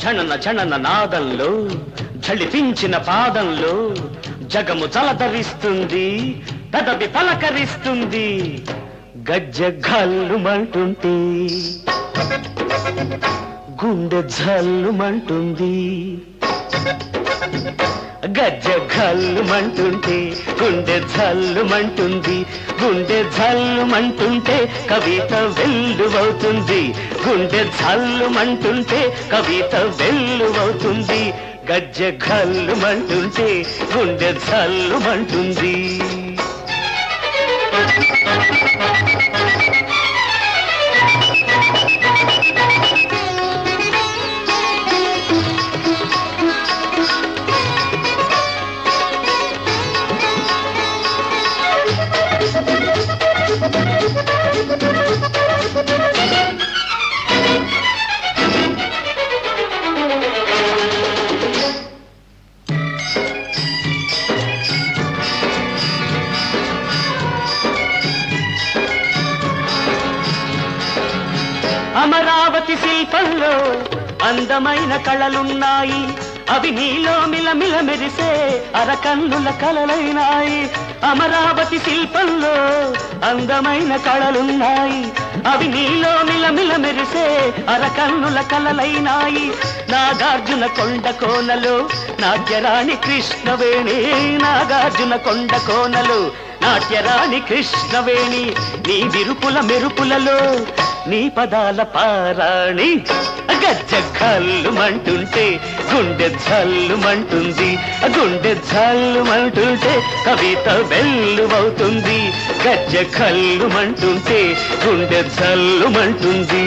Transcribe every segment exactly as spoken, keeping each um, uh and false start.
ఝణన ఝణన నాదంలో ఝళిపించిన పాదంలో జగము చలదరిస్తుంది, పెదవి పలకరిస్తుంది. గజ్జ గల్లుమంటుంటే గుండె జల్లుమంటుంది. గజ్జ గల్లుమంటుంటే గుండె జల్లుమంటుంది. గుండె జల్లుమంటుంటే కవిత వెల్లువవుతుంది. గుండె జల్లుమంటుంటే కవిత వెల్లువవుతుంది. గజ్జ గల్లుమంటుంటే గుండె జల్లుమంటుంది. అమరావతి శిల్పంలో అందమైన కళలున్నాయి. అవి నీలో మిలమిల మెరిసే అరకన్నుల కళలైనాయి. అమరావతి శిల్పంలో అందమైన కళలున్నాయి. అవి నీలో మిలమిల మెరిసే అరకన్నుల కళలైనాయి. నాగార్జున కొండ కోనలు నాట్యరాణి కృష్ణవేణి. నాగార్జున కొండ కోనలు నాట్యరాణి కృష్ణవేణి. నీ విరుపుల మెరుపులలో నీ పదాల పారాణి. గజ్జ గల్లుమంటుంటే గుండె జల్లుమంటుంది. గుండె జల్లుమంటుంటే కవిత వెల్లువవుతుంది. గజ్జ గల్లుమంటుంటే గుండె జల్లుమంటుంది.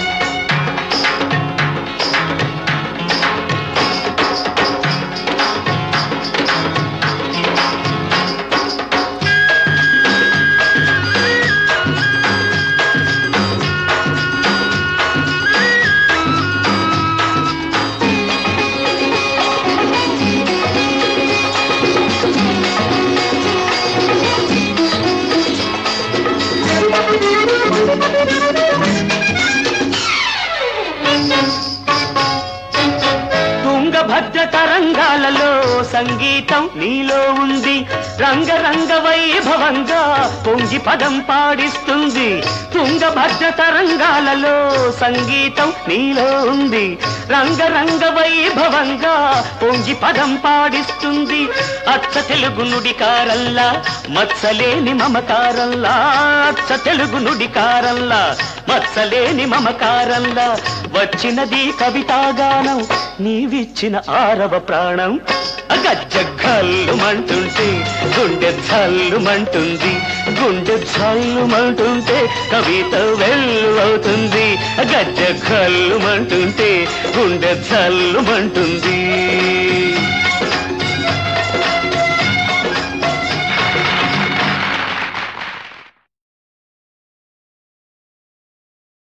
తుంగభద్ర తరంగాలలో సంగీతం నీలో ఉంది. రంగరంగ వైభవంగా పొంగి పదం పాడిస్తుంది. తుంగభద్ర తరంగాలలో సంగీతం నీలో ఉంది. రంగరంగ వైభవంగా పొంగి పదం పాడిస్తుంది. అచ్చ తెలుగు నుడికారల్లా మత్సలేని మమకారల్లా. అచ్చ తెలుగు నుడికారల్లా మత్సలేని మమకారల్లా వచ్చినది కవితాగానం నీవిచ్చిన ఆరవ ప్రాణం. గజ్జ గల్లుమంటుంటే గుండె జల్లుమంటుంది. గుండె జల్లుమంటుంటే కవిత వెల్లువవుతుంది. గజ్జ గల్లుమంటుంటే గుండె జల్లుమంటుంది.